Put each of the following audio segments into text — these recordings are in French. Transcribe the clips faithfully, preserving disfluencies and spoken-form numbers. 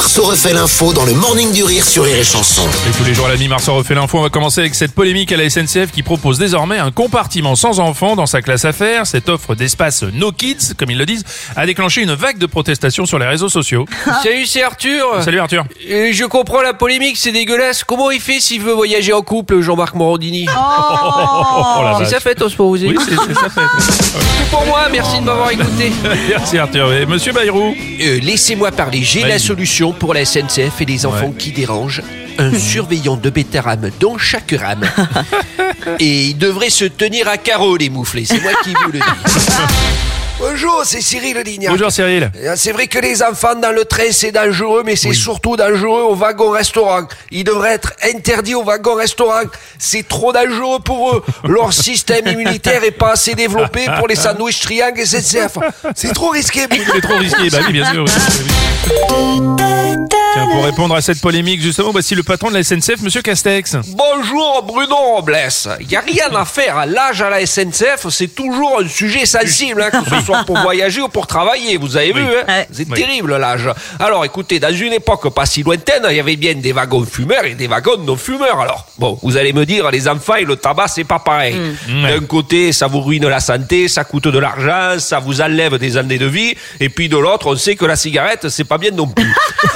Marceau refait l'info dans le Morning du Rire sur Rire et Chanson. Et tous les jours à la mi, Marceau refait l'info. On va commencer avec cette polémique à la S N C F qui propose désormais un compartiment sans enfants dans sa classe affaires. Cette offre d'espace No Kids, comme ils le disent, a déclenché une vague de protestations sur les réseaux sociaux. Salut, c'est Arthur. Salut Arthur. Euh, je comprends la polémique, c'est dégueulasse. Comment il fait s'il veut voyager en couple, Jean-Marc Morandini? Oh la C'est vache. sa fête, pour vous. Oui, c'est c'est ça fait. Tout pour moi, merci de m'avoir écouté. Merci Arthur. Et Monsieur Bayrou. Euh, Laissez-moi parler, j'ai Vas-y. la solution pour la S N C F et les enfants Ouais. qui dérangent. Un surveillant de bêta-rame dans chaque rame. Et il devrait se tenir à carreau, les mouflés, c'est moi qui vous le dis. Bonjour, c'est Cyril Lignac. Bonjour Cyril. C'est vrai que les enfants dans le train c'est dangereux, mais c'est Oui. surtout dangereux au wagon-restaurant. Il devrait être interdit au wagon-restaurant. C'est trop dangereux pour eux. Leur système immunitaire est pas assez développé pour les sandwichs triangles S N C F. C'est trop risqué. C'est trop risqué. Bah oui, bien sûr. oui. Tiens, pour répondre à cette polémique, justement, voici le patron de la S N C F, Monsieur Castex. Bonjour Bruno Robles. Il n'y a rien à faire. À l'âge à la S N C F, c'est toujours un sujet sensible, hein, que ce soit pour voyager ou pour travailler. Vous avez vu, hein Ouais. c'est Oui. terrible l'âge. Alors écoutez, dans une époque pas si lointaine, il y avait bien des wagons fumeurs et des wagons non fumeurs. Alors bon, vous allez me dire, les enfants et le tabac, c'est pas pareil. Mm. D'un côté, ça vous ruine la santé, ça coûte de l'argent, ça vous enlève des années de vie. Et puis de l'autre, on sait que la cigarette, c'est pas bien non plus.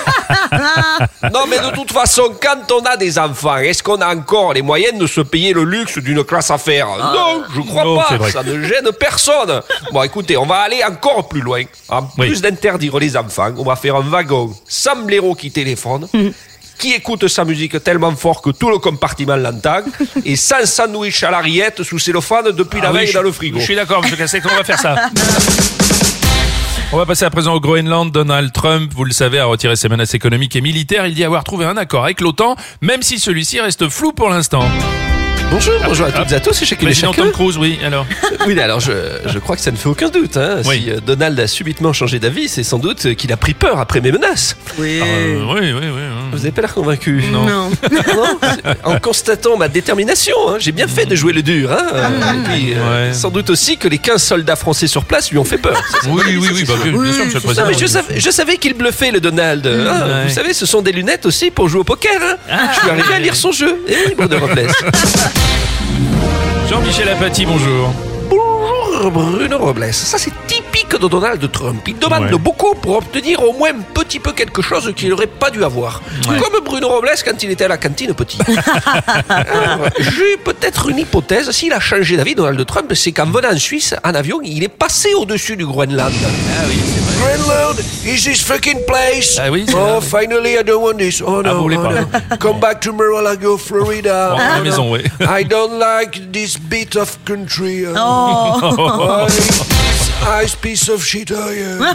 Non, mais de toute façon, quand on a des enfants, est-ce qu'on a encore les moyens de se payer le luxe d'une classe affaires? Non, je crois Non, c'est pas. vrai. Ça ne gêne personne. Bon, écoutez, on va aller encore plus loin. En Oui. plus d'interdire les enfants, on va faire un wagon sans blaireau qui téléphone. Qui écoute sa musique tellement fort que tout le compartiment l'entend, et sans sandwich à la rillette sous cellophane depuis la Ah oui, veille je- dans le frigo. Je suis d'accord, Monsieur Castex, on va faire ça. On va passer à présent au Groenland. Donald Trump, vous le savez, a retiré ses menaces économiques et militaires. Il dit avoir trouvé un accord avec l'OTAN, même si celui-ci reste flou pour l'instant. Bonjour, bonjour à toutes et à tous, c'est chacune et Président chacun. Tom Cruise, oui, alors. Oui, alors je, je crois que ça ne fait aucun doute. Hein. Oui. Si euh, Donald a subitement changé d'avis, c'est sans doute qu'il a pris peur après mes menaces. Oui. Euh, oui, oui, oui. hein. Vous n'avez pas l'air convaincu. Non. Non. Non, c'est- en constatant ma détermination, hein, j'ai bien fait de jouer le dur. Hein. Et puis, euh, Ouais. sans doute aussi que les quinze soldats français sur place lui ont fait peur. Ça, c'est Oui, vrai, oui, ça, oui, c'est bah, sûr. bien, bien Oui, sûr, Monsieur le c'est ça. Président. Non, mais je savais, je savais qu'il bluffait le Donald. hein. Ouais. Vous savez, ce sont des lunettes aussi pour jouer au poker. Hein. Je suis arrivé à lire son jeu. Eh oui, Bruno Robles. Jean-Michel Apathy, bonjour. Bonjour Bruno Robles. Ça c'est typique de Donald Trump. Il demande Ouais. beaucoup pour obtenir au moins un petit peu quelque chose qu'il n'aurait pas dû avoir. Ouais. Comme Bruno Robles quand il était à la cantine petit. Alors, j'ai peut-être une hypothèse. S'il a changé d'avis, Donald Trump, c'est qu'en venant en Suisse, en avion, il est passé au-dessus du Groenland. Ah oui, c'est vrai. Greenland is this fucking place. Ah oui, c'est Oh, vrai. finally, I don't want this. Oh Ah, vous no, voulez oh, pas. no. Come back to Mar-a-Lago, Florida. Rentre à la Oh, maison, no. oui. I don't like this bit of country. uh, Oh. oh, this ice piece of shit. Oh, yeah.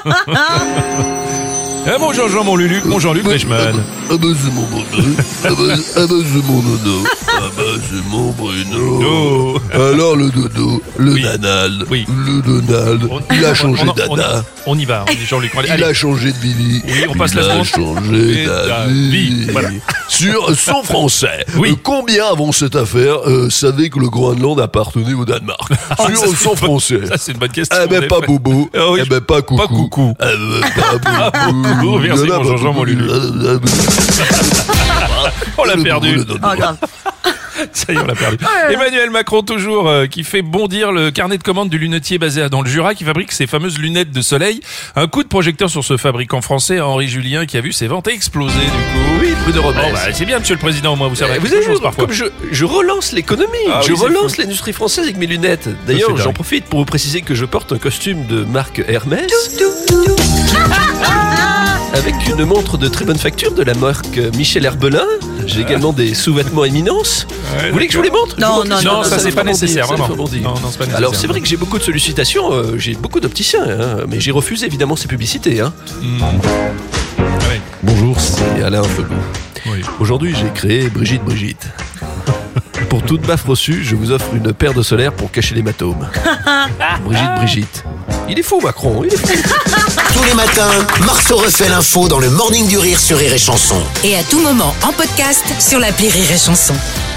Ah, mon Jean-Jean, mon Lulu, mon Jean-Luc Reichmann. Ah bah c'est mon Bruno, ah bah, ah bah c'est mon Nono, ah bah c'est mon Bruno. Oh. Alors le dodo, le Oui. Nanal, Oui. le Donald, On- il on- a changé on- on- d'Anna, On y va, on dit Jean-Luc. Allez, il allez. a changé de Billy, Oui, on passe il la a seconde. changé Et d'avis. d'avis, voilà. Sur son français, Oui. euh, combien avant cette affaire euh, savaient que le Groenland appartenait au Danemark? Oh, Sur ça, c'est son une bonne- français. Ça, c'est une bonne question. Eh ben Vous pas avez fait- bobo, Ah oui, eh ben pas coucou. pas coucou. Eh ben pas Ah, bobo. merci, Il y en a mon pas Jean-Jean, mon beaucoup. Lulu. On l'a Le perdu. bobo, le dodo. Oh, grave. Ça y est, on l'a perdu. Emmanuel Macron, toujours, euh, qui fait bondir le carnet de commande du lunetier basé à- dans le Jura, qui fabrique ses fameuses lunettes de soleil. Un coup de projecteur sur ce fabricant français, Henri Julien, qui a vu ses ventes exploser, du coup. Oui, Bruno Robles. Bon, bah, c'est bien, monsieur le président, au moins, vous savez. Eh, vous quelque avez vu, chose, parfois. comme je, je relance l'économie, Ah je oui, c'est relance fou. l'industrie française avec mes lunettes. c'est D'ailleurs, dingue. j'en profite pour vous préciser que je porte un costume de marque Hermès. Avec une montre de très bonne facture de la marque Michel Herbelin. J'ai également des sous-vêtements éminence. Ouais, Vous voulez que je vous les montre Non, Je vous montre non, les non, choses, ça, c'est me pas fait bondir, nécessaire, ça me vraiment. fait bondir. Non, non, c'est pas nécessaire. Alors, c'est vrai que j'ai beaucoup de sollicitations. euh, j'ai beaucoup d'opticiens, hein, mais j'ai refusé évidemment ces publicités. Hein. Ah ouais. Bonjour, c'est Alain Felou. Oui. Aujourd'hui, j'ai créé Brigitte Brigitte. Pour toute baffe reçue, je vous offre une paire de solaires pour cacher l'hématome. Brigitte Brigitte. Il est fou, Macron, il est fou. Tous les matins, Marceau refait l'info dans le Morning du Rire sur Rire et Chanson. Et à tout moment en podcast sur l'appli Rire et Chanson.